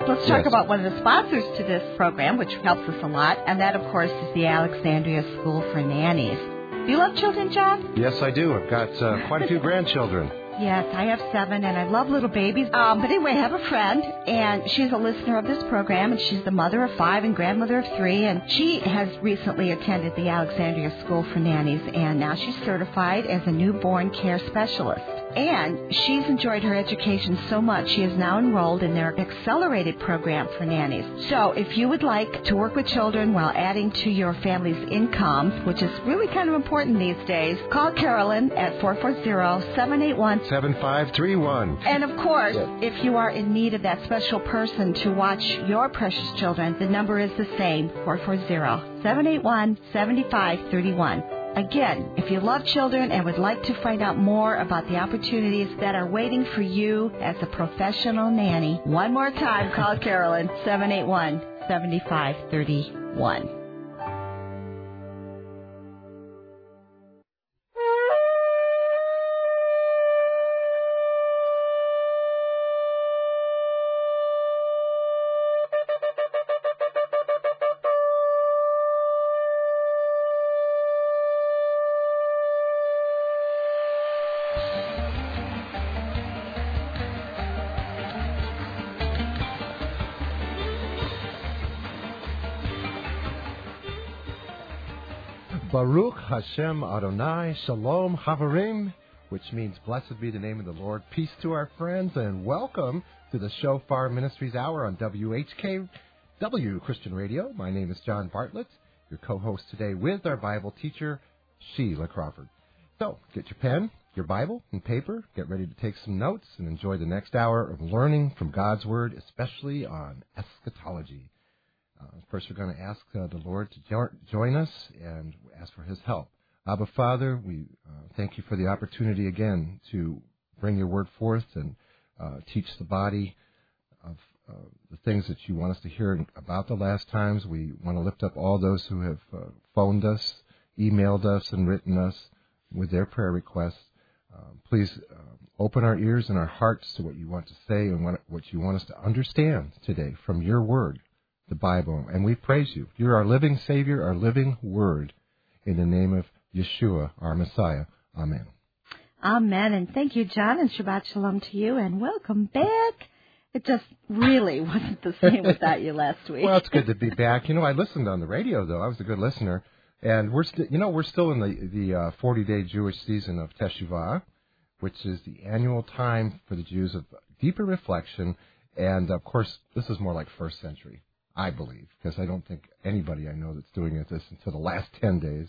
Let's talk about one of the sponsors to this program, which helps us a lot, and that, of course, is the Alexandria School for Nannies. Do you love children, John? Yes, I do. I've got quite a few grandchildren. Yes, I have 7, and I love little babies. But anyway, I have a friend, and she's a listener of this program, and she's the mother of 5 and grandmother of 3, and she has recently attended the Alexandria School for Nannies, and now she's certified as a newborn care specialist. And she's enjoyed her education so much, she is now enrolled in their accelerated program for nannies. So if you would like to work with children while adding to your family's income, which is really kind of important these days, call Carolyn at 440-781-7531. And of course, if you are in need of that special person to watch your precious children, the number is the same, 440-781-7531. Again, if you love children and would like to find out more about the opportunities that are waiting for you as a professional nanny, one more time, call Carolyn, 781-7531. Baruch Hashem Adonai Shalom Havarim, which means blessed be the name of the Lord. Peace to our friends, and welcome to the Shofar Ministries Hour on WHKW Christian Radio. My name is John Bartlett, your co-host today with our Bible teacher, Sheila Crawford. So, get your pen, your Bible, and paper, get ready to take some notes, and enjoy the next hour of learning from God's Word, especially on eschatology. First, we're going to ask the Lord to join us and ask for His help. Abba, Father, we thank you for the opportunity again to bring your word forth and teach the body of the things that you want us to hear about the last times. We want to lift up all those who have phoned us, emailed us, and written us with their prayer requests. Please open our ears and our hearts to what you want to say and what you want us to understand today from your word, the Bible, and we praise you. You're our living Savior, our living Word, in the name of Yeshua, our Messiah. Amen. Amen, and thank you, John, and Shabbat Shalom to you, and welcome back. It just really wasn't the same without you last week. Well, it's good to be back. You know, I listened on the radio, though. I was a good listener, and we're still in the 40-day Jewish season of Teshuvah, which is the annual time for the Jews of deeper reflection, and, of course, this is more like first century. I believe, because I don't think anybody I know that's doing this until the last 10 days.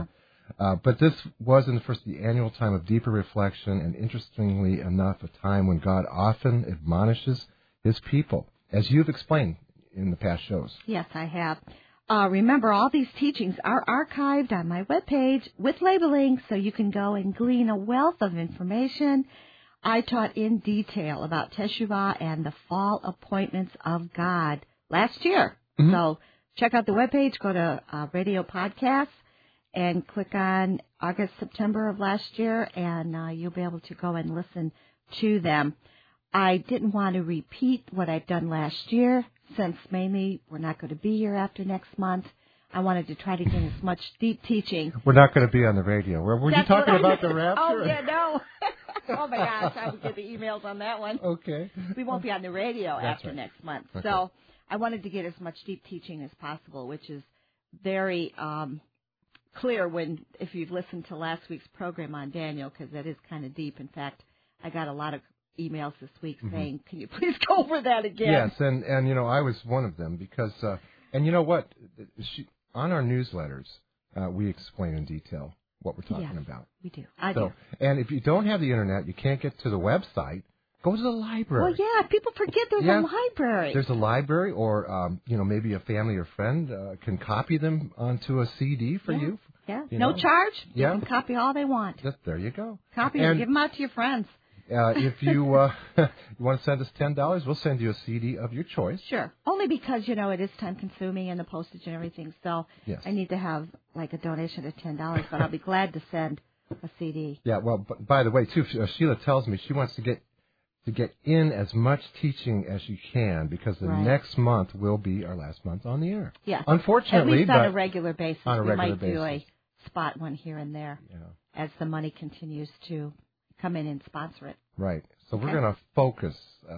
But this was the annual time of deeper reflection, and interestingly enough, a time when God often admonishes His people, as you've explained in the past shows. Yes, I have. Remember, all these teachings are archived on my webpage with labeling, so you can go and glean a wealth of information. I taught in detail about Teshuvah and the fall appointments of God last year. Mm-hmm. So check out the webpage, go to Radio Podcasts, and click on August, September of last year, and you'll be able to go and listen to them. I didn't want to repeat what I've done last year, since mainly we're not going to be here after next month. I wanted to try to get as much deep teaching. We're not going to be on the radio. Were you talking about the rapture? Oh, yeah, no. Oh, my gosh, I will get the emails on that one. Okay. We won't be on the radio after next month. Okay. So I wanted to get as much deep teaching as possible, which is very clear if you've listened to last week's program on Daniel, because that is kind of deep. In fact, I got a lot of emails this week saying, can you please go over that again? Yes, and I was one of them because, and you know what, on our newsletters, we explain in detail what we're talking about. We do. I do. And if you don't have the Internet, you can't get to the website, go to the library. Well, yeah, people forget there's a library. There's a library, or maybe a family or friend can copy them onto a CD for you. Yeah, no charge. You can copy all they want. There you go. Copy them, give them out to your friends. If you want to send us $10, we'll send you a CD of your choice. Sure. Only because, it is time-consuming and the postage and everything, so I need to have, like, a donation of $10, but I'll be glad to send a CD. Yeah, well, by the way, too, Sheila tells me she wants to get to get in as much teaching as you can, because the next month will be our last month on the air. Yeah. Unfortunately, at least on a regular basis. On a regular we might basis. do a spot one here and there as the money continues to come in and sponsor it. Right. So we're going to focus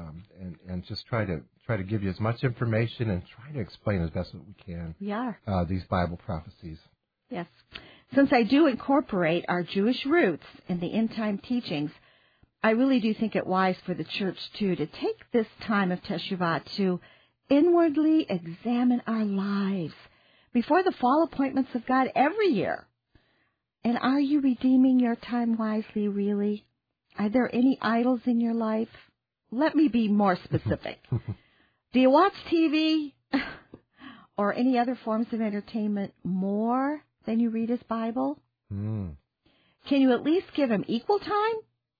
and just try to give you as much information and try to explain as best as we can. We are. These Bible prophecies. Yes. Since I do incorporate our Jewish roots in the end-time teachings, I really do think it wise for the church, too, to take this time of Teshuvah to inwardly examine our lives before the fall appointments of God every year. And are you redeeming your time wisely, really? Are there any idols in your life? Let me be more specific. Do you watch TV or any other forms of entertainment more than you read his Bible? Can you at least give him equal time?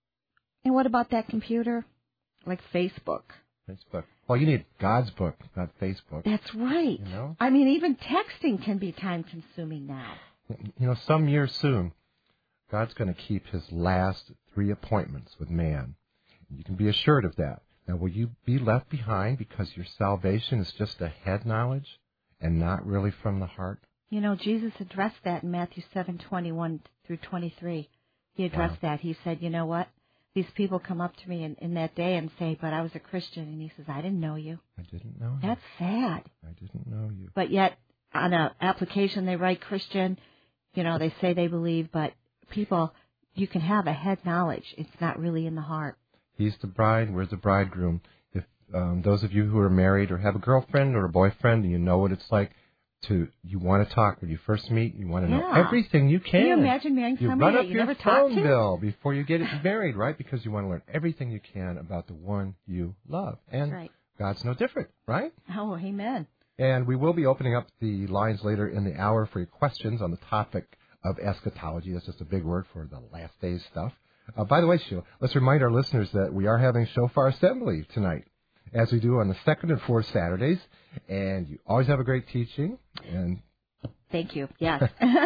And what about that computer? Like Facebook. Facebook. Well, you need God's book, not Facebook. That's right. You know? I mean, even texting can be time-consuming now. You know, some years soon, God's going to keep his last 3 appointments with man. You can be assured of that. Now, will you be left behind because your salvation is just a head knowledge and not really from the heart? You know, Jesus addressed that in Matthew 7:21 through 23. He addressed that. He said, you know what? These people come up to me in that day and say, but I was a Christian. And he says, I didn't know you. I didn't know you. That's sad. I didn't know you. But yet, on an application, they write Christian. You know, they say they believe, but people, you can have a head knowledge. It's not really in the heart. He's the bride. We're the bridegroom. If those of you who are married or have a girlfriend or a boyfriend, you know what it's like you want to talk when you first meet. You want to know everything you can. Can you imagine marrying somebody that you never talked to? You run up your phone bill before you get married, right? Because you want to learn everything you can about the one you love. And God's no different, right? Oh, amen. And we will be opening up the lines later in the hour for your questions on the topic of eschatology. That's just a big word for the last days stuff. By the way, Sheila, let's remind our listeners that we are having Shofar Assembly tonight, as we do on the second and fourth Saturdays. And you always have a great teaching. And thank you. Yes.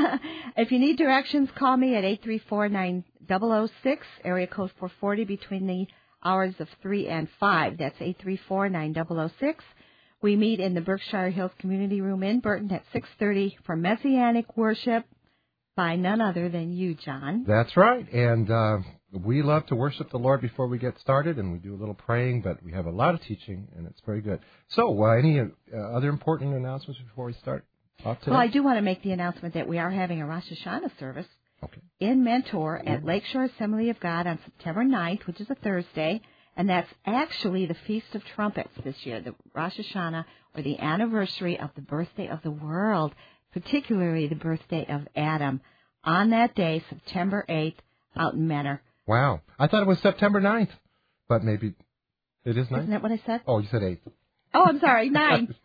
If you need directions, call me at 834-9006, area code 440, between the hours of 3 and 5. That's 834-9006. We meet in the Berkshire Hills Community Room in Burton at 6:30 for Messianic worship by none other than you, John. That's right. And we love to worship the Lord before we get started, and we do a little praying, but we have a lot of teaching, and it's very good. So any other important announcements before we start off today? Well, I do want to make the announcement that we are having a Rosh Hashanah service in Mentor at Lakeshore Assembly of God on September 9th, which is a Thursday, and that's actually the Feast of Trumpets this year, the Rosh Hashanah, or the anniversary of the birthday of the world, particularly the birthday of Adam, on that day, September 8th, out in Mentor. Wow. I thought it was September 9th, but maybe it is 9th? Isn't that what I said? Oh, you said 8th. Oh, I'm sorry, 9.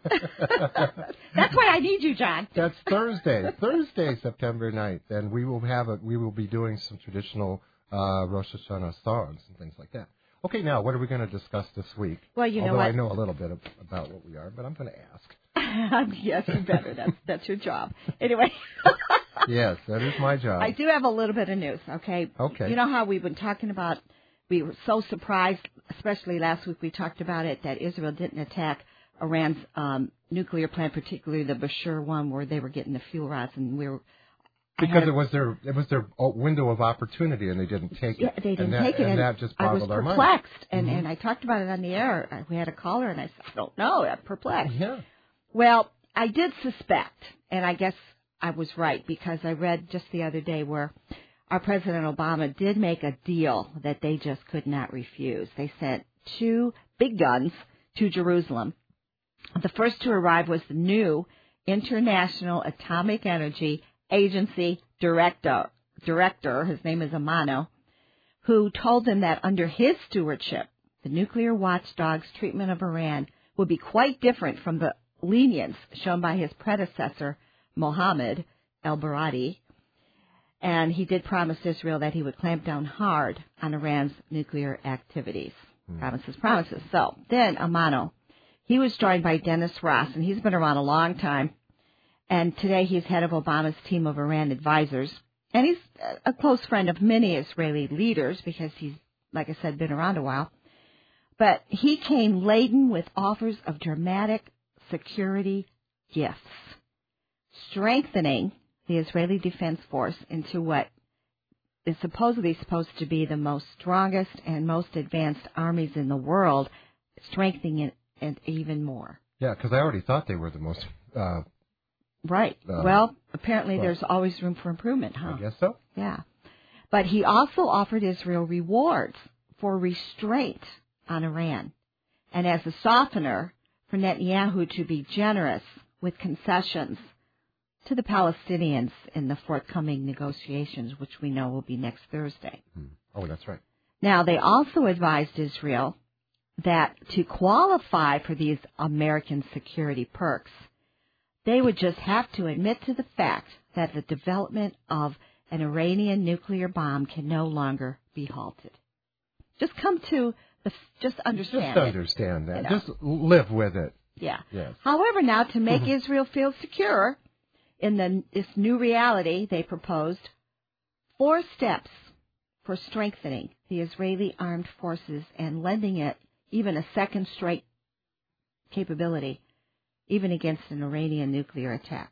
That's why I need you, John. That's Thursday, September 9th, and we will be doing some traditional Rosh Hashanah songs and things like that. Okay, now, what are we going to discuss this week? Well, you know what? what? I know a little bit about what we are, but I'm going to ask. Yes, you better. That's your job. Anyway. Yes, that is my job. I do have a little bit of news, okay? Okay. You know how we've been talking about, we were so surprised, especially last week we talked about it, that Israel didn't attack Iran's nuclear plant, particularly the Bashir one, where they were getting the fuel rods, and we were... Because it was their window of opportunity, and they didn't take it. Yeah, they didn't take it, and that just boggled our mind. I was perplexed, and I talked about it on the air. We had a caller, and I said, I don't know, I'm perplexed. Yeah. Well, I did suspect, and I guess I was right, because I read just the other day where our President Obama did make a deal that they just could not refuse. They sent 2 big guns to Jerusalem. The first to arrive was the new International Atomic Energy Agency director, his name is Amano, who told them that under his stewardship, the nuclear watchdog's treatment of Iran would be quite different from the lenience shown by his predecessor, Mohammed el-Baradi. And he did promise Israel that he would clamp down hard on Iran's nuclear activities. Promises. So then Amano, he was joined by Dennis Ross, and he's been around a long time. And today he's head of Obama's team of Iran advisors. And he's a close friend of many Israeli leaders because he's, like I said, been around a while. But he came laden with offers of dramatic security gifts, strengthening the Israeli Defense Force into what is supposedly supposed to be the most strongest and most advanced armies in the world, strengthening it even more. Yeah, because I already thought they were the most... Right. Well, apparently there's always room for improvement, huh? I guess so. Yeah. But he also offered Israel rewards for restraint on Iran, and as a softener for Netanyahu to be generous with concessions to the Palestinians in the forthcoming negotiations, which we know will be next Thursday. Oh, that's right. Now, they also advised Israel that to qualify for these American security perks, they would just have to admit to the fact that the development of an Iranian nuclear bomb can no longer be halted. Just understand Just understand that. You know. Just live with it. Yeah. Yes. However, now to make Israel feel secure in this new reality, they proposed 4 steps for strengthening the Israeli armed forces and lending it even a second strike capability, even against an Iranian nuclear attack.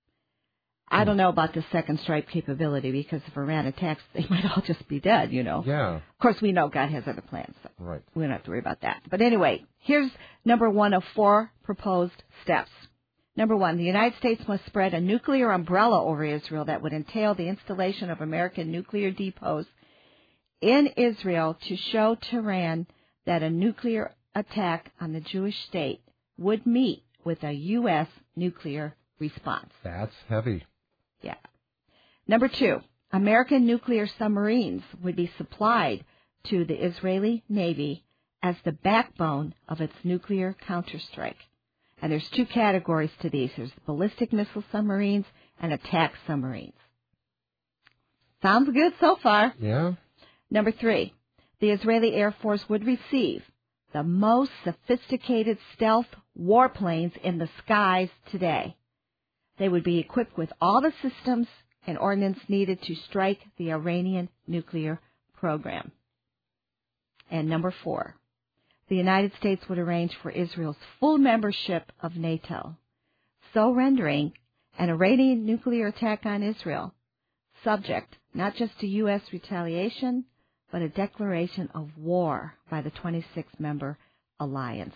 I don't know about the second strike capability, because if Iran attacks, they might all just be dead, you know. Yeah. Of course, we know God has other plans, so Right. we don't have to worry about that. But anyway, here's number 1 of 4 proposed steps. Number 1, the United States must spread a nuclear umbrella over Israel that would entail the installation of American nuclear depots in Israel to show Tehran that a nuclear attack on the Jewish state would meet with a U.S. nuclear response. That's heavy. Yeah. Number 2, American nuclear submarines would be supplied to the Israeli Navy as the backbone of its nuclear counterstrike. And there's 2 categories to these. There's ballistic missile submarines and attack submarines. Sounds good so far. Yeah. Number 3, the Israeli Air Force would receive the most sophisticated stealth warplanes in the skies today. They would be equipped with all the systems and ordnance needed to strike the Iranian nuclear program. And number 4, the United States would arrange for Israel's full membership of NATO, so rendering an Iranian nuclear attack on Israel subject not just to U.S. retaliation, but a declaration of war by the 26-member alliance.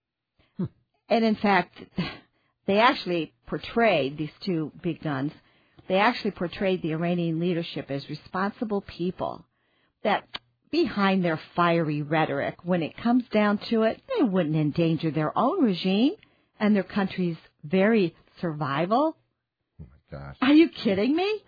And in fact, they actually portrayed, these 2 big guns, they actually portrayed the Iranian leadership as responsible people that behind their fiery rhetoric, when it comes down to it, they wouldn't endanger their own regime and their country's very survival. Oh, my gosh. Are you kidding me?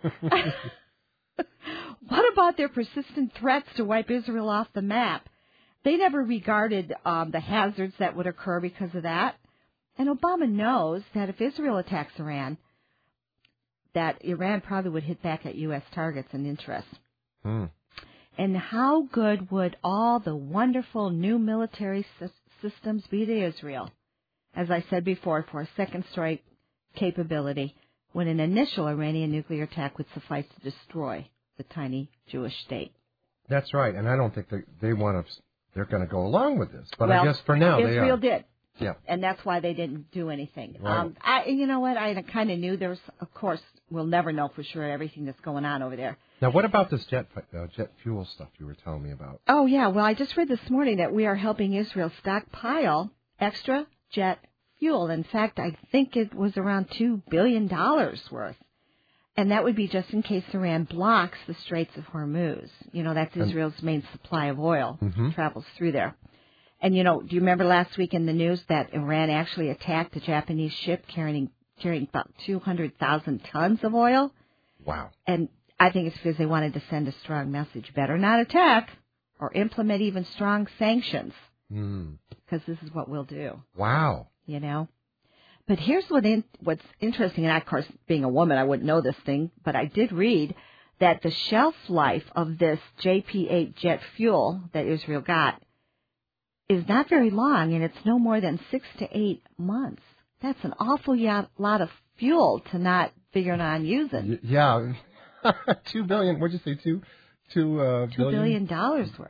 What about their persistent threats to wipe Israel off the map? They never regarded the hazards that would occur because of that. And Obama knows that if Israel attacks Iran, that Iran probably would hit back at U.S. targets and interests. And how good would all the wonderful new military systems be to Israel, as I said before, for a second strike capability, when an initial Iranian nuclear attack would suffice to destroy the tiny Jewish state? That's right, and I don't think they're going to go along with this. But well, I guess for now they are. Israel did. Yeah. And that's why they didn't do anything. Right. You know what? I kind of knew there was, of course, we'll never know for sure everything that's going on over there. Now, what about this jet fuel stuff you were telling me about? Oh, yeah. Well, I just read this morning that we are helping Israel stockpile extra jet fuel. In fact, I think it was around $2 billion worth. And that would be just in case Iran blocks the Straits of Hormuz. You know, that's Israel's main supply of oil, travels through there. And, you know, do you remember last week in the news that Iran actually attacked a Japanese ship carrying about 200,000 tons of oil? Wow. And I think it's because they wanted to send a strong message. Better not attack or implement even strong sanctions, because this is what we'll do. Wow. You know? But here's what's interesting, and of course, being a woman, I wouldn't know this thing, but I did read that the shelf life of this JP-8 jet fuel that Israel got is not very long, and it's no more than 6 to 8 months. That's an awful lot of fuel to not figure on using. Yeah. $2 billion, what'd you say, $2 $2 billion worth.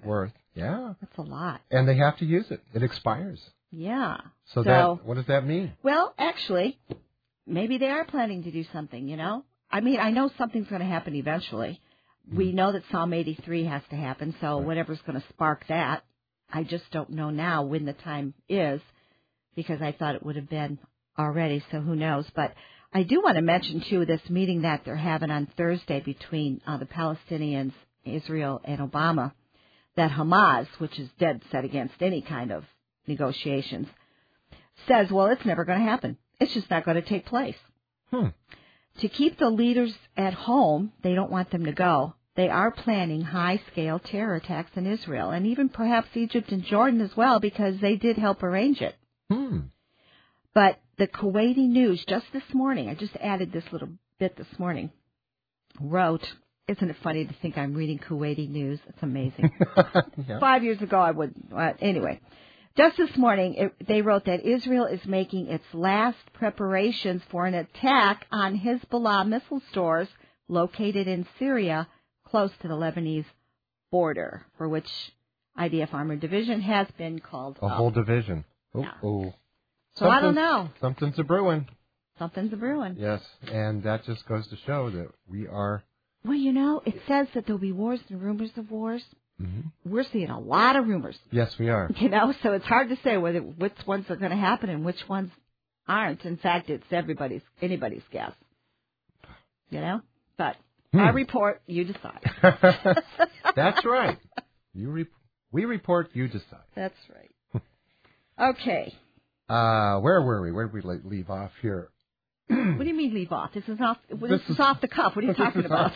Yeah. That's a lot. And they have to use it. It expires. Yeah. So what does that mean? Well, actually, maybe they are planning to do something, you know? I mean, I know something's going to happen eventually. We know that Psalm 83 has to happen, so whatever's going to spark that, I just don't know now when the time is, because I thought it would have been already, so who knows. But I do want to mention, too, this meeting that they're having on Thursday between the Palestinians, Israel, and Obama, that Hamas, which is dead set against any kind of negotiations, says, well, it's never going to happen. It's just not going to take place. To keep the leaders at home, they don't want them to go. They are planning high-scale terror attacks in Israel, and even perhaps Egypt and Jordan as well, because they did help arrange it. But the Kuwaiti News, just this morning, I just added this little bit this morning, wrote, isn't it funny to think I'm reading Kuwaiti News? It's amazing. 5 years ago, I would. Anyway, just this morning, they wrote that Israel is making its last preparations for an attack on Hezbollah missile stores located in Syria, close to the Lebanese border, for which IDF Armored Division has been called a whole division. So I don't know. Something's a brewing. Something's a brewing. Yes, and that just goes to show that we are... Well, you know, it says that there'll be wars and rumors of wars. We're seeing a lot of rumors. Yes, we are. You know, so it's hard to say which ones are going to happen and which ones aren't. In fact, it's anybody's guess. You know? But I report, you decide. That's right. We report, you decide. That's right. Okay. Where were we? Where did we leave off here? What do you mean leave off? This is off the cuff. What are you talking about?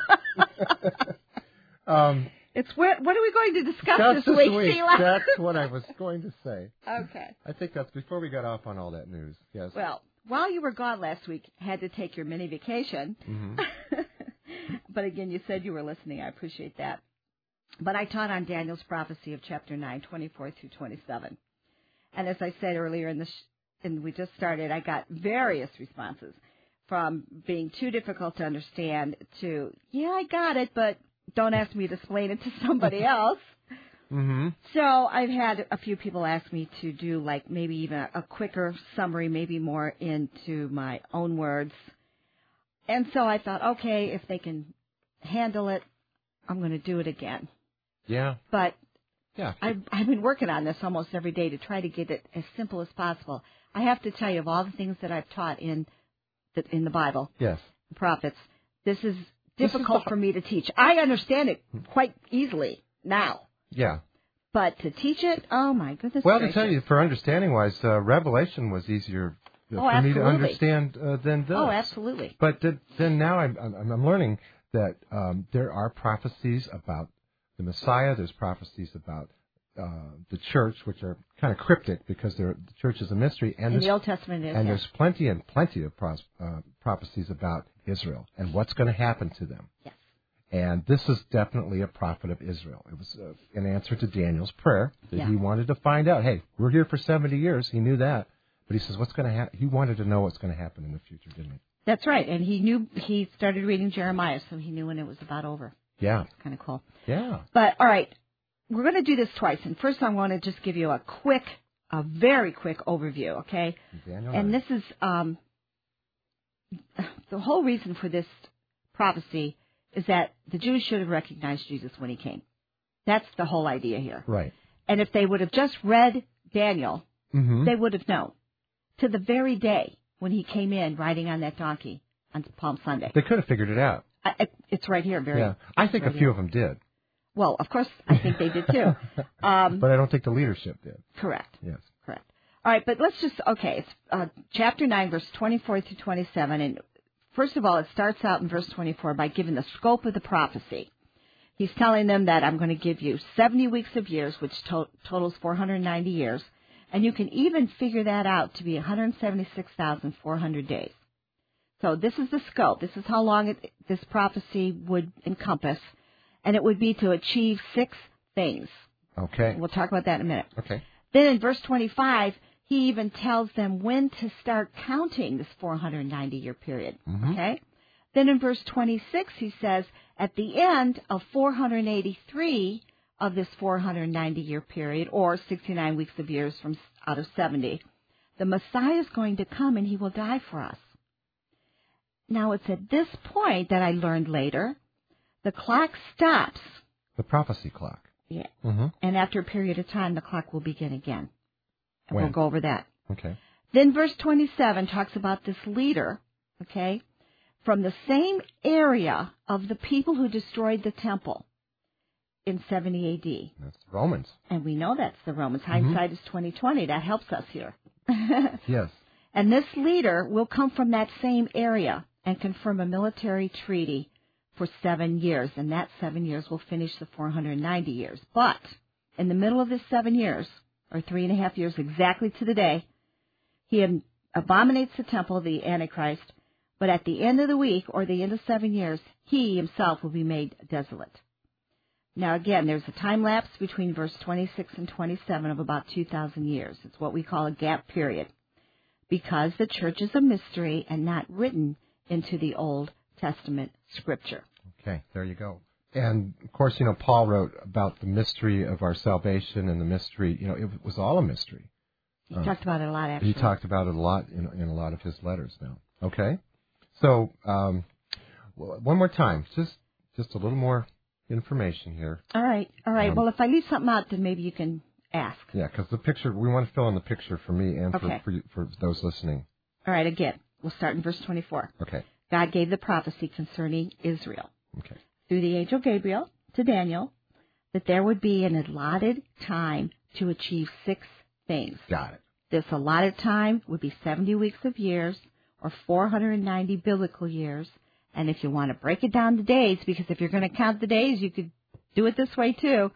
What are we going to discuss this week, Sheila? That's what I was going to say. Okay. I think that's before we got off on all that news. Yes. Well, while you were gone last week, had to take your mini vacation. But again, you said you were listening. I appreciate that. But I taught on Daniel's prophecy of chapter 9, 24 through 27. And as I said earlier and we just started, I got various responses from being too difficult to understand to, yeah, I got it, but don't ask me to explain it to somebody else. So I've had a few people ask me to do like maybe even a quicker summary, maybe more into my own words. And so I thought, okay, if they can handle it, I'm going to do it again. Yeah. But yeah, I've been working on this almost every day to try to get it as simple as possible. I have to tell you, of all the things that I've taught in the Bible, yes, the prophets, this is difficult for me to teach. I understand it quite easily now. Yeah. But to teach it, oh my goodness. Well, gracious. to tell you, for understanding-wise, Revelation was easier for me to understand than this. Oh, absolutely. But then now I'm learning that there are prophecies about the Messiah. There's prophecies about the church, which are kind of cryptic because the church is a mystery. And the Old Testament is. And there's plenty of prophecies about Israel and what's going to happen to them. Yes. And this is definitely a prophet of Israel. It was an answer to Daniel's prayer that he wanted to find out. Hey, we're here for 70 years. He knew that. But he says, what's going to happen? He wanted to know what's going to happen in the future, didn't he? That's right. And he started reading Jeremiah, so he knew when it was about over. Yeah. It's kind of cool. Yeah. But, all right, we're going to do this twice. And first I want to just give you a very quick overview, okay? And this is the whole reason for this prophecy is that the Jews should have recognized Jesus when he came. That's the whole idea here. Right. And if they would have just read Daniel, they would have known to the very day when he came in riding on that donkey on Palm Sunday. They could have figured it out. It's right here. I think a few of them did. Well, of course, I think they did too. But I don't think the leadership did. Correct. Yes. Correct. All right, but let's just, it's chapter 9, verse 24 through 27. And first of all, it starts out in verse 24 by giving the scope of the prophecy. He's telling them that I'm going to give you 70 weeks of years, which totals 490 years. And you can even figure that out to be 176,400 days. So this is the scope. This is how long this prophecy would encompass. And it would be to achieve 6 things. Okay. We'll talk about that in a minute. Okay. Then in verse 25, he even tells them when to start counting this 490-year period. Okay? Then in verse 26, he says, at the end of 483, of this 490-year period, or 69 weeks of years out of 70, the Messiah is going to come and he will die for us. Now, it's at this point that I learned later, the clock stops. The prophecy clock. Yeah. Mm-hmm. And after a period of time, the clock will begin again. And When? we'll go over that. Okay. Then verse 27 talks about this leader, okay, from the same area of the people who destroyed the temple in 70 A.D. That's Romans. And we know that's the Romans. Mm-hmm. Hindsight is 20/20. That helps us here. Yes. And this leader will come from that same area and confirm a military treaty for 7 years. And that 7 years will finish the 490 years. But in the middle of this 7 years, or 3.5 years exactly to the day, he abominates the temple, the Antichrist. But at the end of the week, or the end of 7 years, he himself will be made desolate. Now, again, there's a time lapse between verse 26 and 27 of about 2,000 years. It's what we call a gap period, because the church is a mystery and not written into the Old Testament Scripture. Okay, there you go. And, of course, Paul wrote about the mystery of our salvation and the mystery, it was all a mystery. He talked about it a lot, actually. He talked about it a lot in a lot of his letters now. Okay? So, one more time, just a little more information here. All right. Well, if I leave something out, then maybe you can ask. Yeah, because the picture, we want to fill in the picture for me and Okay. for those listening. All right, again, we'll start in verse 24. Okay. God gave the prophecy concerning Israel Okay. through the angel Gabriel to Daniel that there would be an allotted time to achieve 6 things. Got it. This allotted time would be 70 weeks of years, or 490 biblical years. And if you want to break it down to days, because if you're going to count the days, you could do it this way too,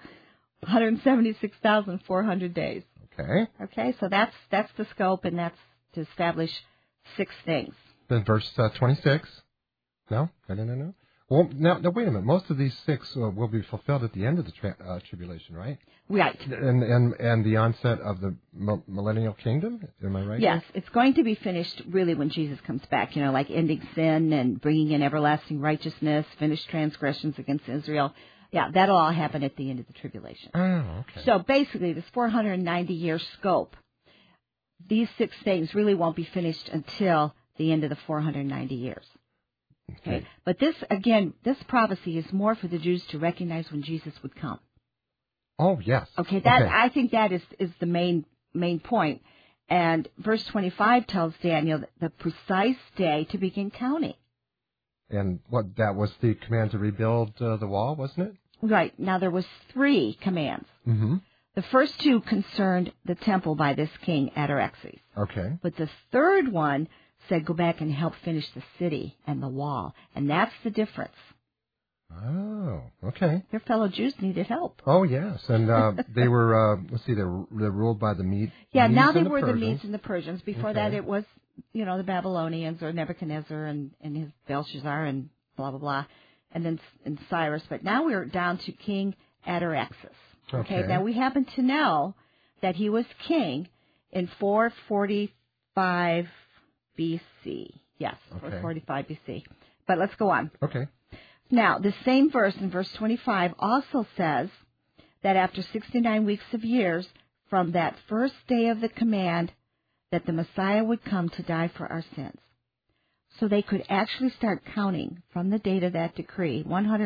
176,400 days. Okay. Okay, so that's the scope, and that's to establish 6 things. Then verse 26. No? No. Well, now wait a minute. Most of these 6 will be fulfilled at the end of the tribulation, right? Right. And the onset of the millennial kingdom. Am I right? Yes, it's going to be finished really when Jesus comes back. Like ending sin and bringing in everlasting righteousness, finished transgressions against Israel. Yeah, that'll all happen at the end of the tribulation. Oh, okay. So basically, this 490-year scope, these 6 things really won't be finished until the end of the 490 years. Okay. But this prophecy is more for the Jews to recognize when Jesus would come. Oh, yes. Okay, I think that is the main point. And verse 25 tells Daniel the precise day to begin counting. And that was the command to rebuild the wall, wasn't it? Right. Now, there was 3 commands. Mm-hmm. The first 2 concerned the temple by this king, Artaxerxes. Okay. But the third one said, go back and help finish the city and the wall. And that's the difference. Oh, okay. Their fellow Jews needed help. Oh, yes. And they were, they're ruled by the Medes. Yeah, now they and the were the Persians. Medes and the Persians. Before that, it was, the Babylonians or Nebuchadnezzar and his Belshazzar and blah, blah, blah, and then and Cyrus. But now we're down to King Artaxerxes. Okay. Now, we happen to know that he was king in 445 BC. Yes, 445 BC. But let's go on. Okay. Now, the same verse in verse 25 also says that after 69 weeks of years, from that first day of the command, that the Messiah would come to die for our sins. So they could actually start counting from the date of that decree,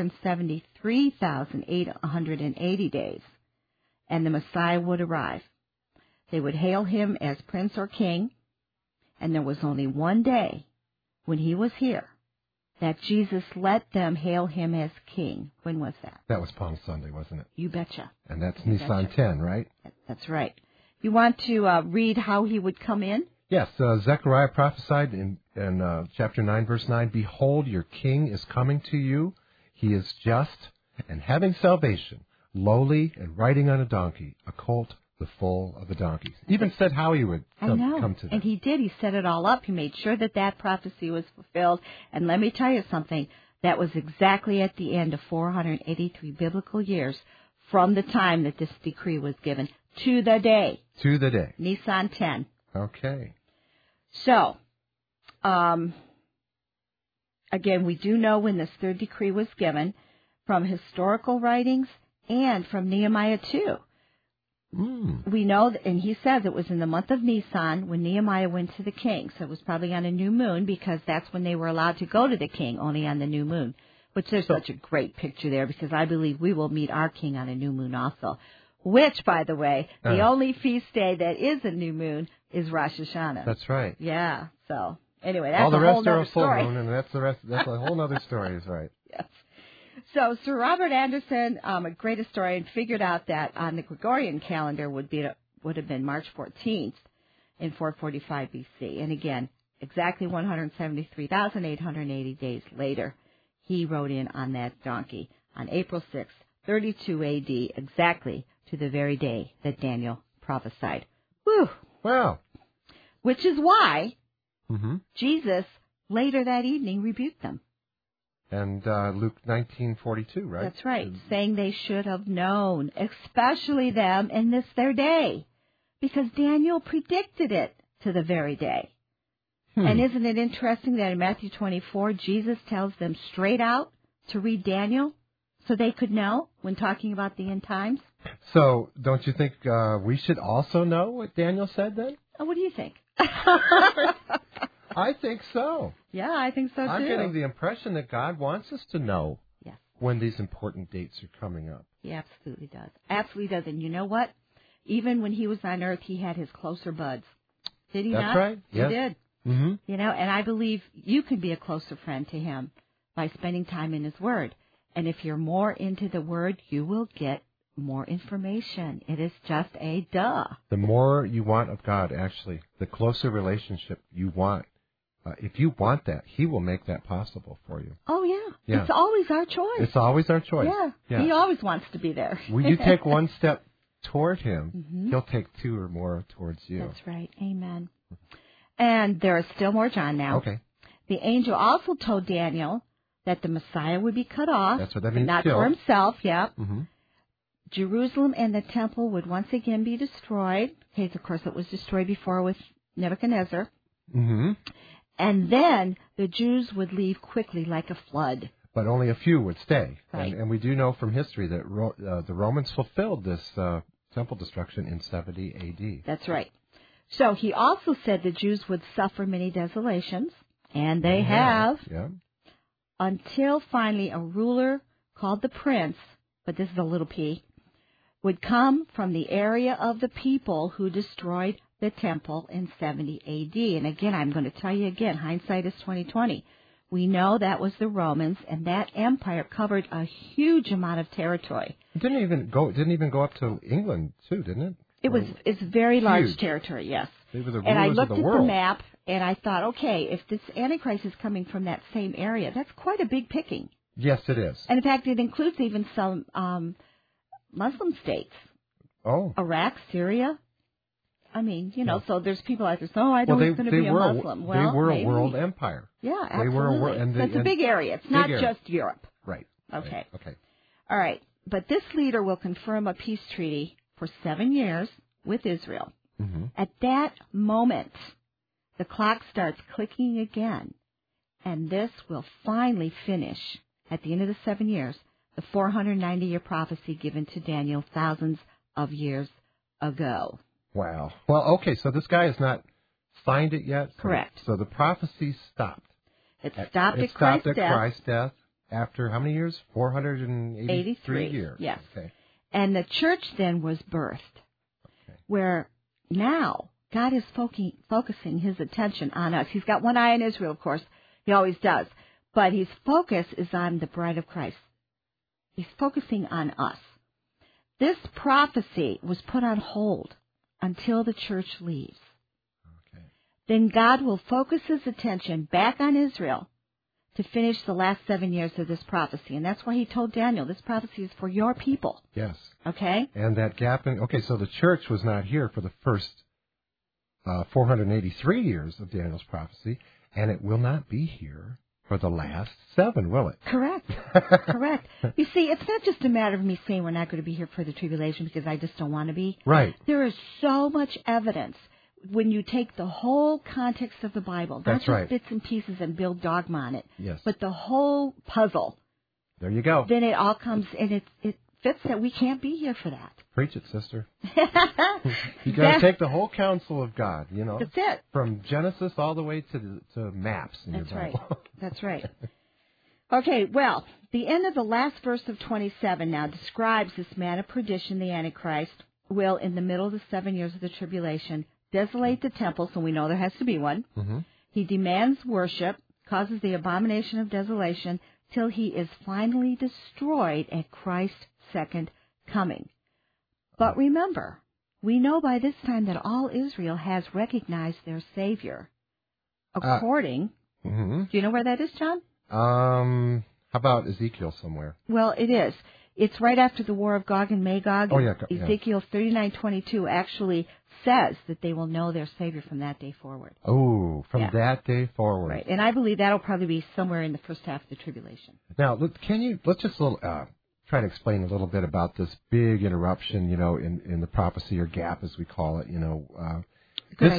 173,880 days, and the Messiah would arrive. They would hail him as prince or king, and there was only one day when he was here that Jesus let them hail him as king. When was that? That was Palm Sunday, wasn't it? You betcha. And that's Nisan 10, right? That's right. You want to read how he would come in? Yes. Zechariah prophesied in chapter 9, verse 9, Behold, your king is coming to you. He is just and having salvation, lowly and riding on a donkey, a colt, the foal of a donkey. Even said how he would come to them. And he did. He set it all up. He made sure that prophecy was fulfilled. And let me tell you something. That was exactly at the end of 483 biblical years from the time that this decree was given to the day. To the day. Nisan 10. Okay. So, again, we do know when this third decree was given from historical writings and from Nehemiah 2. We know, and he says it was in the month of Nisan when Nehemiah went to the king. So it was probably on a new moon because that's when they were allowed to go to the king, only on the new moon. Which there's such a great picture there because I believe we will meet our king on a new moon also. Which, by the way, the only feast day that is a new moon is Rosh Hashanah. That's right. Yeah. So anyway, that's all the a rest whole are other a full story. moon, and that's a whole other story, is right. Yes. So Sir Robert Anderson, a great historian, figured out that on the Gregorian calendar would have been March 14th in 445 BC. And again, exactly 173,880 days later, he rode in on that donkey on April 6th, 32 A.D., exactly to the very day that Daniel prophesied. Whew. Wow. Which is why Jesus later that evening rebuked them. And Luke 19:42, right? That's right, saying they should have known, especially them in this their day, because Daniel predicted it to the very day. And isn't it interesting that in Matthew 24, Jesus tells them straight out to read Daniel so they could know when talking about the end times? So don't you think we should also know what Daniel said then? Oh, what do you think? I think so. Yeah, I think so, too. I'm getting the impression that God wants us to know Yes. when these important dates are coming up. He absolutely does. Absolutely does. And you know what? Even when he was on earth, he had his closer buds. Did he not? That's right. Yes. He did. Mm-hmm. You know, and I believe you can be a closer friend to him by spending time in his Word. And if you're more into the Word, you will get more information. It is just a duh. The more you want of God, actually, the closer relationship you want. If you want that, He will make that possible for you. Oh, yeah. Yeah. It's always our choice. It's always our choice. Yeah. He always wants to be there. When you take one step toward Him, He'll take two or more towards you. That's right. Amen. And there is still more, John, now. Okay. The angel also told Daniel that the Messiah would be cut off. That's what that means. Not killed. for himself, yeah. Mm-hmm. Jerusalem and the temple would once again be destroyed. Okay, of course, it was destroyed before with Nebuchadnezzar. Mm-hmm. And then the Jews would leave quickly like a flood. But only a few would stay. Right. And we do know from history that the Romans fulfilled this temple destruction in 70 A.D. That's right. So he also said the Jews would suffer many desolations, and they have, until finally a ruler called the Prince, but this is a little p, would come from the area of the people who destroyed the temple in 70 A.D. And again, I'm going to tell you again, hindsight is 20/20. We know that was the Romans, and that empire covered a huge amount of territory. It didn't even go up to England too, didn't it? It's very large huge territory, yes. They were the And I rulers looked of the at world. the map, and I thought, okay, if this Antichrist is coming from that same area, that's quite a big picking. Yes, it is. And in fact, it includes even some Muslim states. Oh. Iraq, Syria. I mean, you know, so there's people out there saying, I know it's going to be a Muslim. Well, they were maybe. a world empire. Yeah, absolutely. They were a world, so it's a big area. It's not area. just Europe. Right. Okay. Right. Okay. All right. But this leader will confirm a peace treaty for 7 years with Israel. Mm-hmm. At that moment, the clock starts clicking again, and this will finally finish, at the end of the 7 years, the 490-year prophecy given to Daniel thousands of years ago. Wow. Well, okay, so this guy has not signed it yet? Correct. So the prophecy stopped. It stopped at Christ's death. Christ's death after how many years? 483 years. Yes. Okay. And the church then was birthed, where now God is focusing His attention on us. He's got one eye on Israel, of course. He always does. But His focus is on the bride of Christ. He's focusing on us. This prophecy was put on hold until the church leaves. Okay. Then God will focus His attention back on Israel to finish the last 7 years of this prophecy. And that's why He told Daniel, this prophecy is for your people. Yes. Okay? And that gap in... Okay, so the church was not here for the first 483 years of Daniel's prophecy, and it will not be here for the last 7, will it? Correct. Correct. You see, it's not just a matter of me saying we're not going to be here for the tribulation because I just don't want to be. Right. There is so much evidence when you take the whole context of the Bible, not That's just right. bits and pieces and build dogma on it, Yes. but the whole puzzle. There you go. Then it all comes and it fits that we can't be here for that. Preach it, sister. You got to take the whole counsel of God, you know. That's it. From Genesis all the way to maps in That's your right. Bible. That's right. Okay, well, the end of the last verse of 27 now describes this man of perdition, the Antichrist, will, in the middle of the 7 years of the tribulation, desolate the temple, so we know there has to be one. Mm-hmm. He demands worship, causes the abomination of desolation, till he is finally destroyed at Christ's second coming. But remember, we know by this time that all Israel has recognized their Savior. According, Mm-hmm. do you know where that is, John? How about Ezekiel somewhere? Well, it is. It's right after the war of Gog and Magog. Oh, yeah. Ezekiel 39:22 actually says that they will know their Savior from that day forward. Oh, from that day forward. Right, and I believe that'll probably be somewhere in the first half of the tribulation. Now, let's just try to explain a little bit about this big interruption, you know, in the prophecy or gap, as we call it. You know, this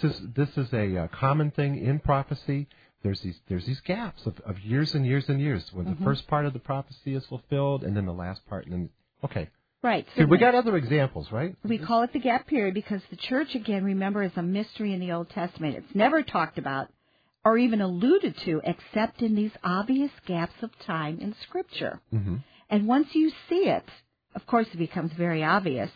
is a common thing in prophecy. There's these gaps of years and years and years when the first part of the prophecy is fulfilled, and then the last part, and then Right. So we got other examples, right? We call it the gap period because the church, again, remember, is a mystery in the Old Testament. It's never talked about or even alluded to except in these obvious gaps of time in Scripture. Mm-hmm. And once you see it, of course, it becomes very obvious.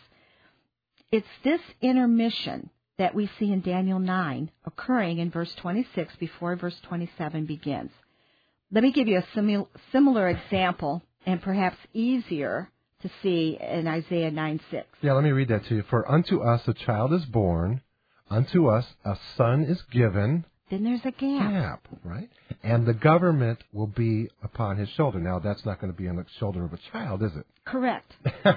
It's this intermission that we see in Daniel 9 occurring in verse 26 before verse 27 begins. Let me give you a similar example, and perhaps easier to see in Isaiah 9:6. Yeah, let me read that to you. For unto us a child is born, unto us a son is given. Then there's a gap. Right? And the government will be upon his shoulder. Now, that's not going to be on the shoulder of a child, is it? Correct.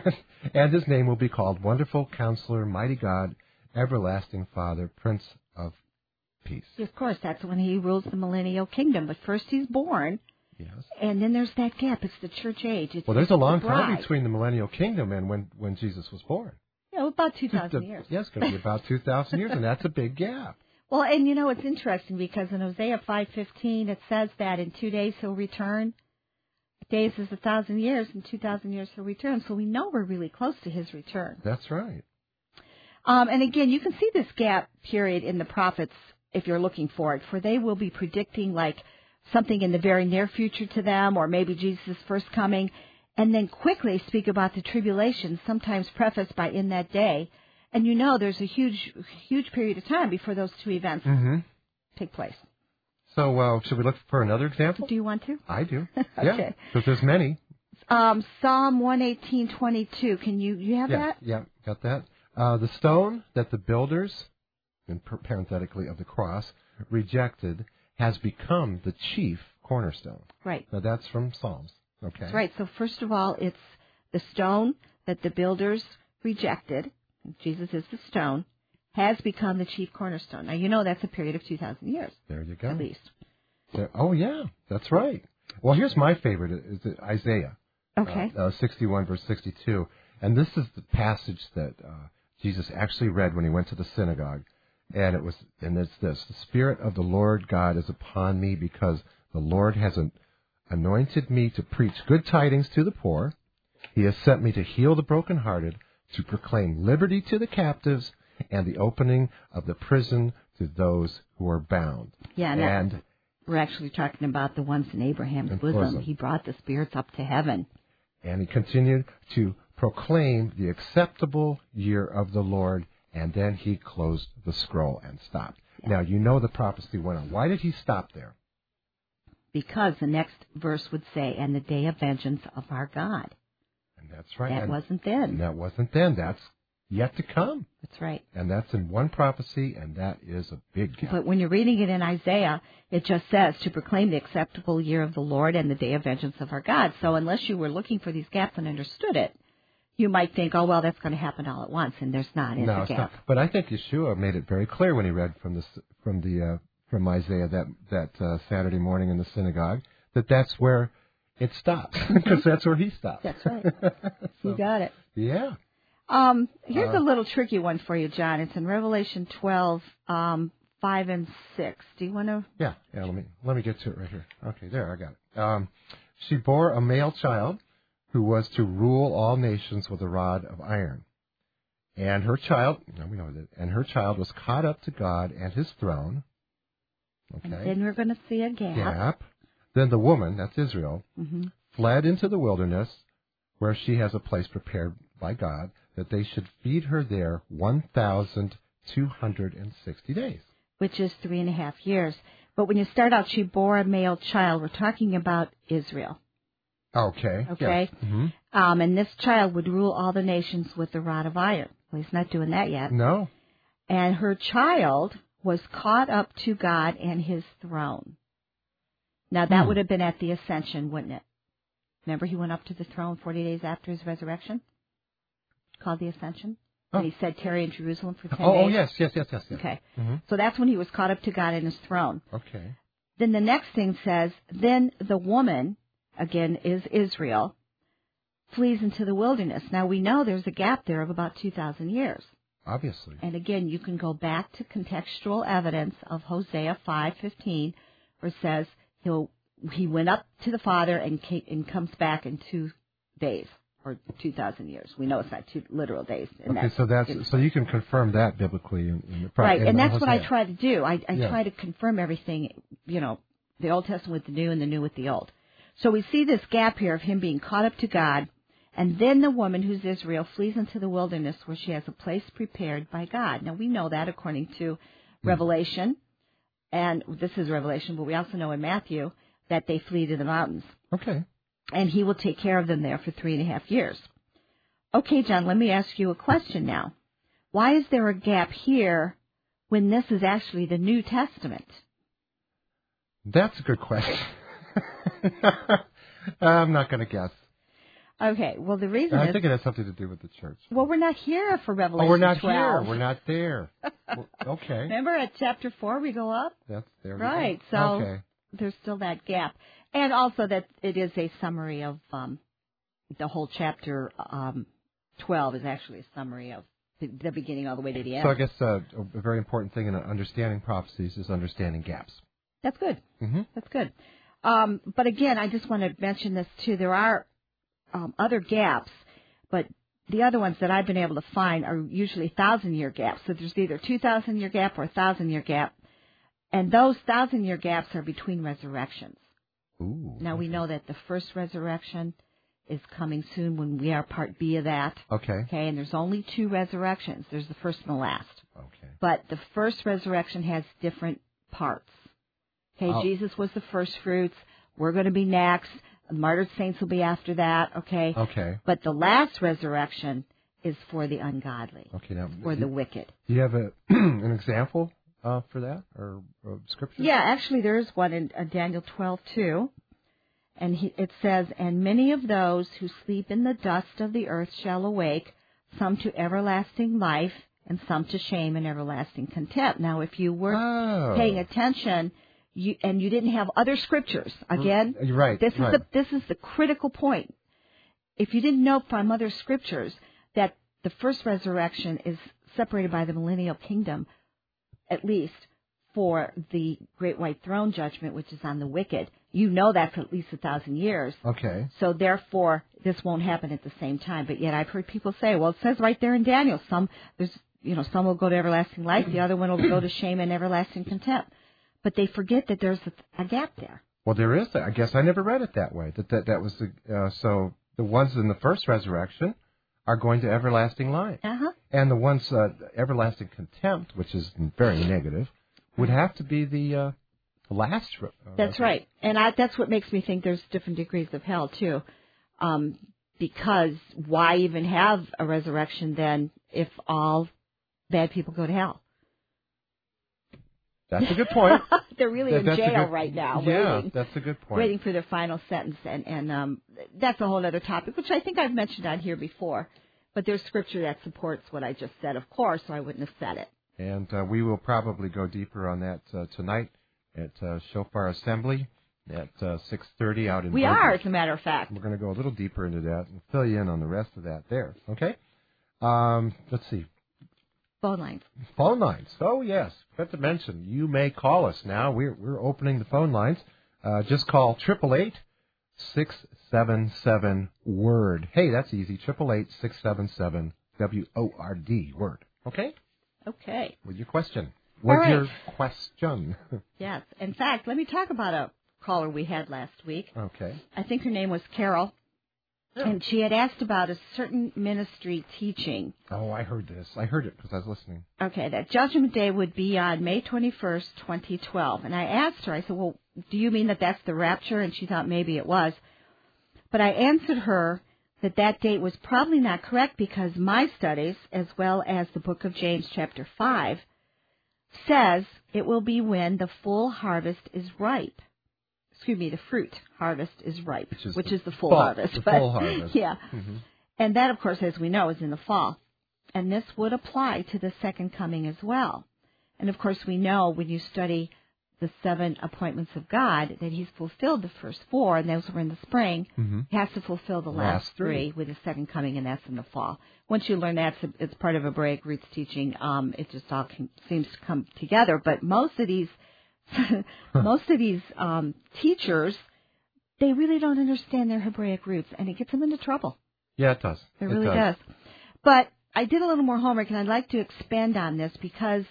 And his name will be called Wonderful Counselor, Mighty God, Everlasting Father, Prince of Peace. Of course, that's when he rules the millennial kingdom. But first he's born. Yes. And then there's that gap. It's the church age. Well, there's a long time between the millennial kingdom and when Jesus was born. Yeah, about 2,000 years. Yes, it's going to be about 2,000 years, and that's a big gap. Well, and you know, it's interesting because in Hosea 5:15 it says that in 2 days he'll return. Days is 1,000 years, and 2,000 years he'll return. So we know we're really close to his return. That's right. And again, you can see this gap period in the prophets if you're looking for it, for they will be predicting like something in the very near future to them, or maybe Jesus' first coming, and then quickly speak about the tribulation, sometimes prefaced by in that day. And you know there's a huge period of time before those two events take place. So should we look for another example? Do you want to? I do. Okay. Yeah, because there's many. Psalm 118:22. Can you have that? Yeah, got that. The stone that the builders, and parenthetically of the cross, rejected has become the chief cornerstone. Right. Now that's from Psalms. Okay. That's right. So first of all, it's the stone that the builders rejected. Jesus is the stone, has become the chief cornerstone. Now, you know that's a period of 2,000 years. There you go. At least. Oh, yeah, that's right. Well, here's my favorite, is Isaiah. Okay. 61, verse 62. And this is the passage that Jesus actually read when he went to the synagogue. And it's this: the Spirit of the Lord God is upon me, because the Lord has anointed me to preach good tidings to the poor. He has sent me to heal the brokenhearted, to proclaim liberty to the captives, and the opening of the prison to those who are bound. Yeah, and we're actually talking about the ones in Abraham's bosom. He brought the spirits up to heaven. And he continued to proclaim the acceptable year of the Lord, and then he closed the scroll and stopped. Yeah. Now, you know the prophecy went on. Why did he stop there? Because the next verse would say, and the day of vengeance of our God. And that's right. That wasn't then. And that wasn't then. That's yet to come. That's right. And that's in one prophecy, and that is a big gap. But when you're reading it in Isaiah, it just says to proclaim the acceptable year of the Lord and the day of vengeance of our God. So unless you were looking for these gaps and understood it, you might think, oh, well, that's going to happen all at once, and there's not. No, it's not. But I think Yeshua made it very clear when he read from Isaiah that Saturday morning in the synagogue that that's where it stops, because that's where he stopped. That's right. So, you got it. Yeah. Here's a little tricky one for you, John. It's in Revelation 12, 5 and 6. Do you want to? Yeah. Let me get to it right here. Okay, there, I got it. She bore a male child, who was to rule all nations with a rod of iron. And her child, we know that, and her child was caught up to God and his throne. Okay. And then we're going to see a gap. Then the woman, that's Israel, Mm-hmm. fled into the wilderness, where she has a place prepared by God, that they should feed her there 1,260 days. Which is 3.5 years. But when you start out, she bore a male child. We're talking about Israel. Okay. Okay. Yes. Mm-hmm. And this child would rule all the nations with the rod of iron. Well, he's not doing that yet. No. And her child was caught up to God and his throne. Now, that would have been at the ascension, wouldn't it? Remember, he went up to the throne 40 days after his resurrection? Called the ascension? Oh. And he said, tarry in Jerusalem for 10 days. Oh, yes. Okay. Mm-hmm. So that's when he was caught up to God and his throne. Okay. Then the next thing says, then the woman, again, is Israel, flees into the wilderness. Now, we know there's a gap there of about 2,000 years. Obviously. And again, you can go back to contextual evidence of Hosea 5:15, where it says he went up to the Father and comes back in 2 days or 2,000 years. We know it's not 2 literal days. Okay, so you can confirm that biblically in the right, and that's Hosea. what I try to do. I try to confirm everything, the Old Testament with the New and the New with the Old. So we see this gap here of him being caught up to God. And then the woman, who's Israel, flees into the wilderness where she has a place prepared by God. Now, we know that according to Revelation, and this is Revelation, but we also know in Matthew that they flee to the mountains. Okay. And he will take care of them there for 3.5 years. Okay, John, let me ask you a question now. Why is there a gap here when this is actually the New Testament? That's a good question. I'm not going to guess. Okay, well, the reason is... I think it has something to do with the church. Well, we're not here for Revelation 12. We're not here. We're not there. Okay. Remember at chapter 4 we go up? That's there. Right, so there's still that gap. And also that it is a summary of the whole chapter 12 is actually a summary of the beginning all the way to the end. So I guess a very important thing in understanding prophecies is understanding gaps. That's good. Mm-hmm. That's good. But again, I just want to mention this too. There are other gaps, but the other ones that I've been able to find are usually 1,000-year gaps. So there's either 2,000-year gap or 1,000-year gap, and those 1,000-year gaps are between resurrections. Ooh, now we know that the first resurrection is coming soon when we are part B of that. Okay. Okay, and there's only 2 resurrections. There's the first and the last. Okay. But the first resurrection has different parts. Okay, Jesus was the first fruits. We're going to be next. The martyred saints will be after that, okay? Okay. But the last resurrection is for the ungodly, okay, now, for the wicked. Do you have an example for that, or scripture? Yeah, actually there is one in Daniel 12:2, and it says, "And many of those who sleep in the dust of the earth shall awake, some to everlasting life, and some to shame and everlasting contempt." Now, if you weren't paying attention... you didn't have other scriptures. Again, right. This is the critical point. If you didn't know from other scriptures that the first resurrection is separated by the millennial kingdom, at least for the great white throne judgment, which is on the wicked, you know that for at least 1,000 years. Okay. So therefore, this won't happen at the same time. But yet, I've heard people say, "Well, it says right there in Daniel, some will go to everlasting life, the other one will go to shame and everlasting contempt." But they forget that there's a gap there. Well, there is. I guess I never read it that way. That was so the ones in the first resurrection are going to everlasting life, and the ones everlasting contempt, which is very negative, would have to be the last. That's right, and that's what makes me think there's different degrees of hell too, because why even have a resurrection then if all bad people go to hell? That's a good point. They're really in jail right now. Yeah, waiting, that's a good point. Waiting for their final sentence, and that's a whole other topic, which I think I've mentioned on here before. But there's scripture that supports what I just said, of course, or I wouldn't have said it. And we will probably go deeper on that tonight at Shofar Assembly at 6:30 out in. We Berkeley. are, as a matter of fact. We're going to go a little deeper into that and fill you in on the rest of that there. Okay. Let's see. Phone lines. Phone lines. Oh, yes. Forgot to mention, you may call us now. We're opening the phone lines. Just call 888-677-WORD. Hey, that's easy. 888-677-WORD. Word. Okay? Okay. With your question. All right. Your question. Yes. In fact, let me talk about a caller we had last week. Okay. I think her name was Carol. Yeah. And she had asked about a certain ministry teaching. Oh, I heard this. I heard it because I was listening. Okay, that Judgment Day would be on May 21st, 2012. And I asked her, I said, well, do you mean that that's the rapture? And she thought maybe it was. But I answered her that that date was probably not correct because my studies, as well as the book of James chapter 5, says it will be when the full harvest is ripe. Excuse me, the fruit harvest is ripe, which is the full harvest. The full harvest. Yeah. Mm-hmm. And that, of course, as we know, is in the fall. And this would apply to the second coming as well. And, of course, we know when you study the 7 appointments of God that he's fulfilled the first 4, and those were in the spring. Mm-hmm. He has to fulfill the last 3 with the second coming, and that's in the fall. Once you learn that, it's part of Hebraic roots teaching. It just all seems to come together. But most of these teachers, they really don't understand their Hebraic roots, and it gets them into trouble. Yeah, it does. It really does. But I did a little more homework, and I'd like to expand on this because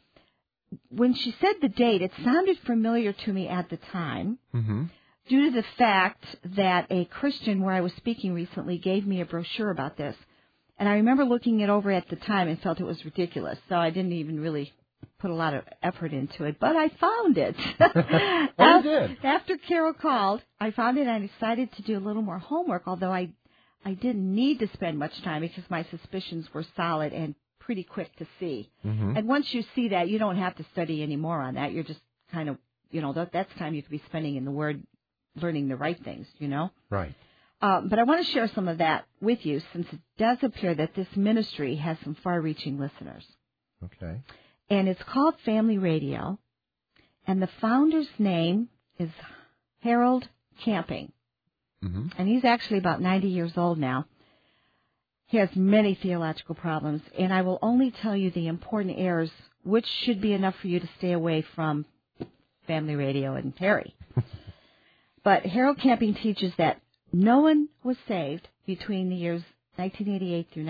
when she said the date, it sounded familiar to me at the time due to the fact that a Christian where I was speaking recently gave me a brochure about this. And I remember looking it over at the time and felt it was ridiculous, so I didn't even really put a lot of effort into it. But I found it. Oh, you did? After Carol called, I found it and I decided to do a little more homework, although I didn't need to spend much time because my suspicions were solid and pretty quick to see. Mm-hmm. And once you see that, you don't have to study any more on that. You're just kind of, that's time you could be spending in the Word learning the right things, Right. But I want to share some of that with you since it does appear that this ministry has some far-reaching listeners. Okay. And it's called Family Radio. And the founder's name is Harold Camping. Mm-hmm. And he's actually about 90 years old now. He has many theological problems, and I will only tell you the important errors, which should be enough for you to stay away from Family Radio and Harry. But Harold Camping teaches that no one was saved between the years 1988 through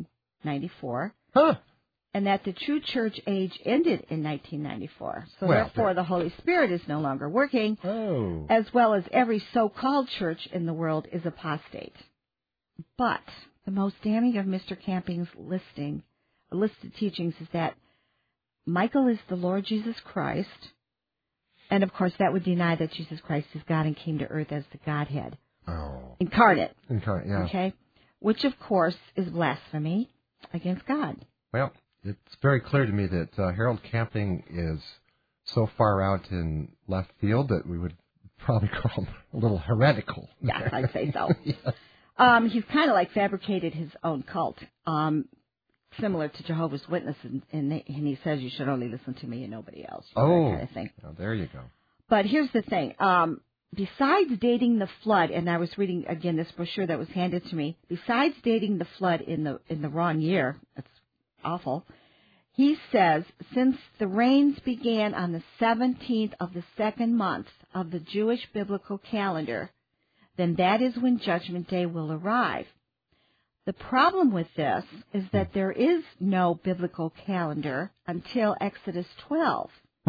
1994, and that the true church age ended in 1994. So therefore, the Holy Spirit is no longer working, as well as every so-called church in the world is apostate. But the most damning of Mr. Camping's listed teachings is that Michael is the Lord Jesus Christ, and of course that would deny that Jesus Christ is God and came to earth as the Godhead. Incarnate, yeah. Okay? Which, of course, is blasphemy against God. Well, it's very clear to me that Harold Camping is so far out in left field that we would probably call him a little heretical. Yes, I'd say so. Yes. He's kind of like fabricated his own cult, similar to Jehovah's Witnesses, and he says you should only listen to me and nobody else. That kind of thing. Oh, there you go. But here's the thing. Besides dating the flood, and I was reading, again, this brochure that was handed to me, besides dating the flood in the wrong year, that's awful, he says, since the rains began on the 17th of the second month of the Jewish biblical calendar, then that is when Judgment Day will arrive. The problem with this is that there is no biblical calendar until Exodus 12.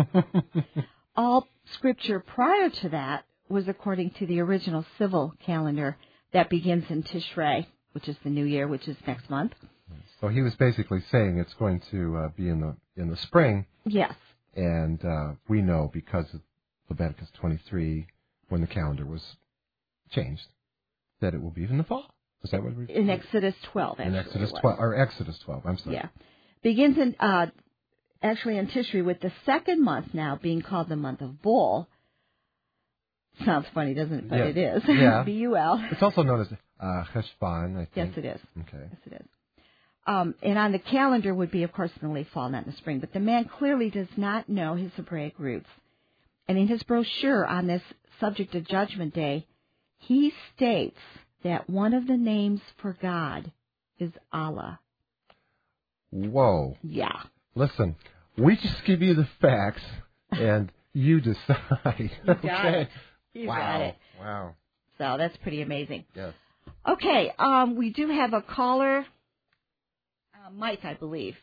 All scripture prior to that was according to the original civil calendar that begins in Tishrei, which is the new year, which is next month. So he was basically saying it's going to be in the spring. Yes. And we know because of Leviticus 23, when the calendar was changed, that it will be in the fall. Is that what we're in Exodus 12? Actually, in Exodus 12, or Exodus 12. I'm sorry. Yeah, begins in actually in Tishrei, with the second month now being called the month of Bul. Sounds funny, doesn't it? But it is. Yeah. B-U-L. It's also known as Cheshvan, I think. Yes, it is. Okay. Yes, it is. And on the calendar would be, of course, in the late fall, not in the spring. But the man clearly does not know his Hebraic roots. And in his brochure on this subject of Judgment Day, he states that one of the names for God is Allah. Whoa. Yeah. Listen, we just give you the facts, and you decide. You got it. You got it. Wow. So that's pretty amazing. Yes. Okay, we do have a caller, Mike, I believe.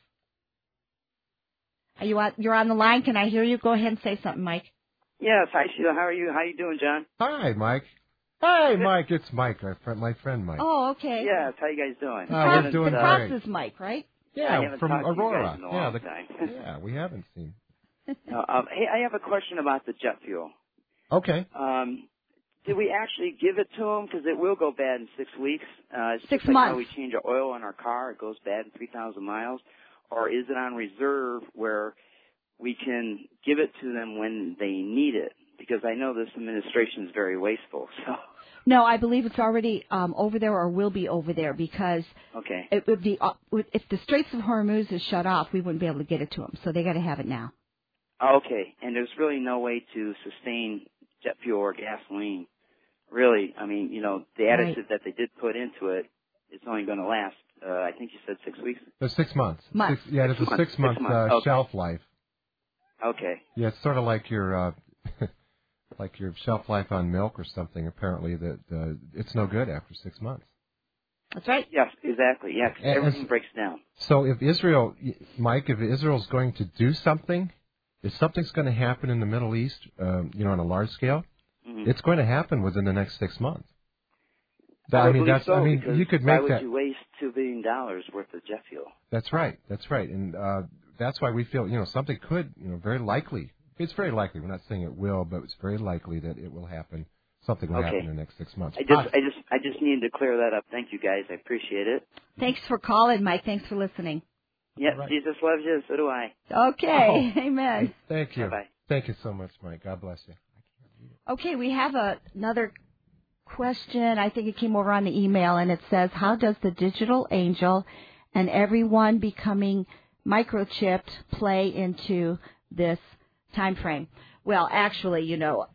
You're on the line. Can I hear you? Go ahead and say something, Mike. Yes. Hi, Sheila. How are you? How you doing, John? Hi, Mike. Hey, Mike. It's Mike, my friend Mike. Oh, okay. Yes. How you guys doing? We're doing great. This is Mike, right? Yeah, from Aurora. To you guys in a long time. Yeah, we haven't seen. Hey, I have a question about the jet fuel. Okay. Did we actually give it to them? Because it will go bad in 6 weeks. It's 6 just like months. how we change our oil in our car. It goes bad in 3,000 miles. Or is it on reserve where we can give it to them when they need it? Because I know this administration is very wasteful. So. No, I believe it's already over there or will be over there because it would be if the Straits of Hormuz is shut off, we wouldn't be able to get it to them. So they got to have it now. Okay, and there's really no way to sustain jet fuel or gasoline. Really, I mean, the additive that they did put into it, it's only going to last, I think you said 6 weeks? 6 months. Months. It's a 6 month shelf life. Okay. Yeah, it's sort of like your like your shelf life on milk or something. Apparently, that it's no good after 6 months. That's right. Yes, exactly. Yeah, 'cause everything breaks down. So if Israel's going to do something, if something's going to happen in the Middle East, on a large scale, it's going to happen within the next 6 months. You could make that. Why would you waste $2 billion worth of jet fuel? That's right, and that's why we feel something could very likely. It's very likely. We're not saying it will, but it's very likely that it will happen. Something will happen in the next 6 months. I just needed to clear that up. Thank you, guys. I appreciate it. Thanks for calling, Mike. Thanks for listening. Yes, right. Jesus loves you. So do I. Okay. Amen. Thank you. Bye-bye. Thank you so much, Mike. God bless you. Okay, we have another question. I think it came over on the email, and it says, how does the digital angel and everyone becoming microchipped play into this time frame? Well, actually,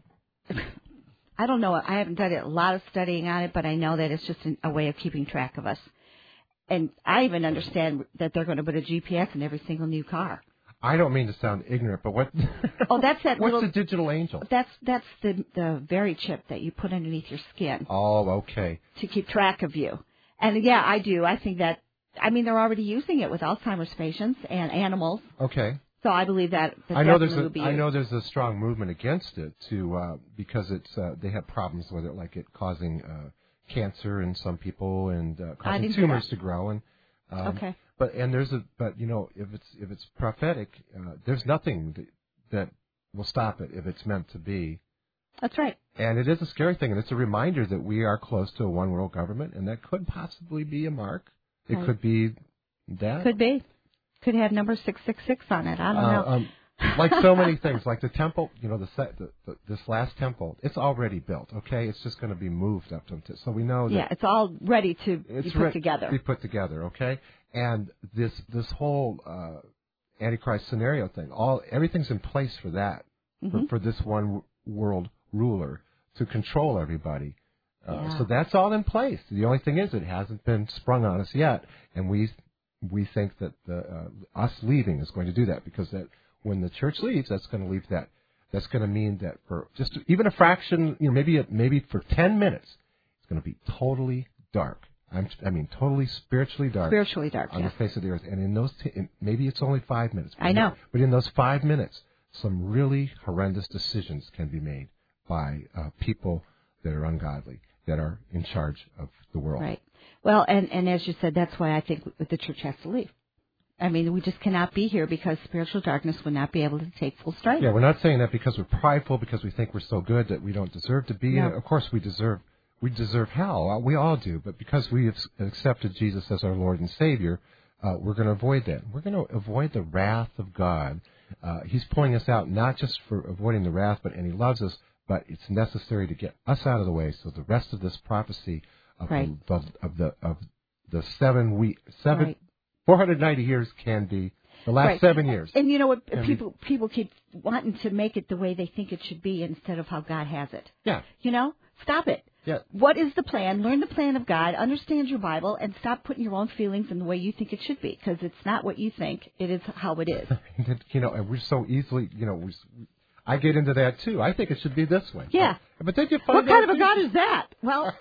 I don't know. I haven't done a lot of studying on it, but I know that it's just a way of keeping track of us. And I even understand that they're going to put a GPS in every single new car. I don't mean to sound ignorant, but what? Oh, that's that. What's the digital angel? That's the very chip that you put underneath your skin. Oh, okay. To keep track of you. And yeah, I do. I think that. I mean, they're already using it with Alzheimer's patients and animals. Okay. So I believe that. I know there's a strong movement against it because it's they have problems with it, like it causing cancer in some people and causing tumors to grow. And okay. But if it's prophetic, there's nothing that will stop it if it's meant to be. That's right. And it is a scary thing, and it's a reminder that we are close to a one world government, and that could possibly be a mark. It could be that. Could be. Could have number 666 on it. I don't know. Like so many things, like the temple, this last temple, it's already built. Okay, it's just going to be moved up to. So we know that. Yeah, it's all ready to be put together. Be put together. Okay, and this whole Antichrist scenario thing, everything's in place for that, for this one world ruler to control everybody. So that's all in place. The only thing is, it hasn't been sprung on us yet, and we think that us leaving is going to do that, because that when the church leaves, that's going to leave that. That's going to mean that for just even a fraction, maybe for 10 minutes, it's going to be totally dark. I mean, totally spiritually dark. Spiritually dark, on the face of the earth. And in those, maybe it's only 5 minutes. I know. But in those 5 minutes, some really horrendous decisions can be made by people that are ungodly, that are in charge of the world. Right. Well, and as you said, that's why I think the church has to leave. I mean, we just cannot be here because spiritual darkness would not be able to take full strength. Yeah, we're not saying that because we're prideful, because we think we're so good that we don't deserve to be. No. Of course, we deserve hell. We all do. But because we have accepted Jesus as our Lord and Savior, we're going to avoid that. We're going to avoid the wrath of God. He's pulling us out not just for avoiding the wrath, and He loves us, but it's necessary to get us out of the way so the rest of this prophecy of the 7 weeks, 490 years can be the last 7 years. And you know what? People keep wanting to make it the way they think it should be instead of how God has it. Yeah. Stop it. Yeah. What is the plan? Learn the plan of God. Understand your Bible, and stop putting your own feelings in the way you think it should be, because it's not what you think. It is how it is. And we're so easily, I get into that too. I think it should be this way. Yeah. But did you find What kind out of a God is that? Well,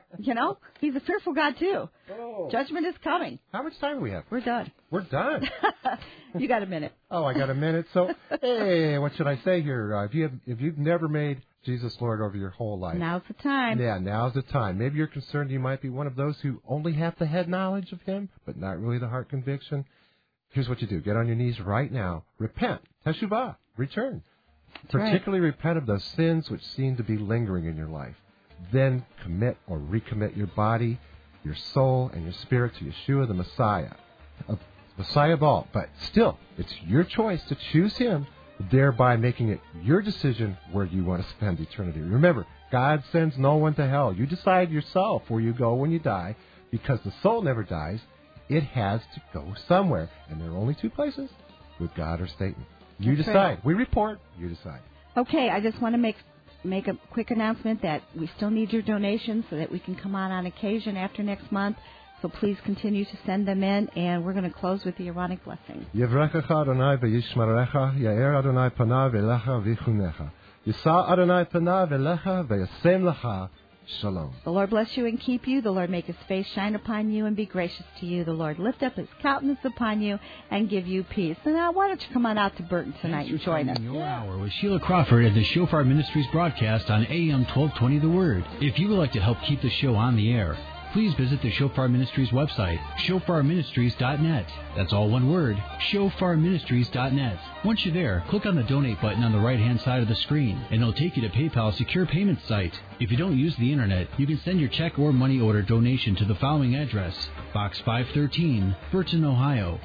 he's a fearful God too. Oh. Judgment is coming. How much time do we have? We're done. We're done. You got a minute. Oh, I got a minute. So, hey, what should I say here? If you've never made Jesus Lord over your whole life, Now's the time. Yeah, now's the time. Maybe you're concerned you might be one of those who only have the head knowledge of Him, but not really the heart conviction. Here's what you do. Get on your knees right now. Repent. Teshuvah. Return. That's Particularly repent of those sins which seem to be lingering in your life. Then commit or recommit your body, your soul, and your spirit to Yeshua the Messiah. Messiah of all. But still, it's your choice to choose Him, thereby making it your decision where you want to spend eternity. Remember, God sends no one to hell. You decide yourself where you go when you die, because the soul never dies. It has to go somewhere. And there are only two places, with God or Satan. You That's decide. right. We report. You decide. Okay, I just want to make a quick announcement that we still need your donations so that we can come on occasion after next month. So please continue to send them in, and we're going to close with the Aaronic blessing. Yevrechecha Adonai v'yishmerecha, Yair Adonai panav elecha v'chunecha. Yisa Adonai panav elecha v'yasem lecha. Shalom. The Lord bless you and keep you. The Lord make His face shine upon you and be gracious to you. The Lord lift up His countenance upon you and give you peace. And now, why don't you come on out to Burton tonight and join us? Your hour with Sheila Crawford at the Shofar Ministries broadcast on AM 1220 The Word. If you would like to help keep the show on the air, please visit the Shofar Ministries website, shofarministries.net. That's all one word, shofarministries.net. Once you're there, click on the donate button on the right-hand side of the screen, and it'll take you to PayPal's secure payment site. If you don't use the internet, you can send your check or money order donation to the following address: Box 513, Burton, Ohio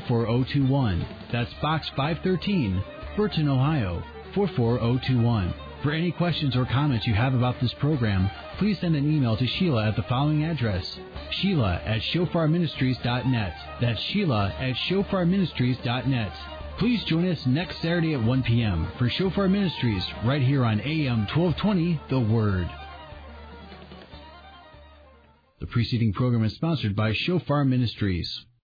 44021. That's Box 513, Burton, Ohio 44021. For any questions or comments you have about this program, please send an email to Sheila at the following address: Sheila@shofarministries.net. That's Sheila@shofarministries.net. Please join us next Saturday at 1 p.m. for Shofar Ministries right here on AM 1220 The Word. The preceding program is sponsored by Shofar Ministries.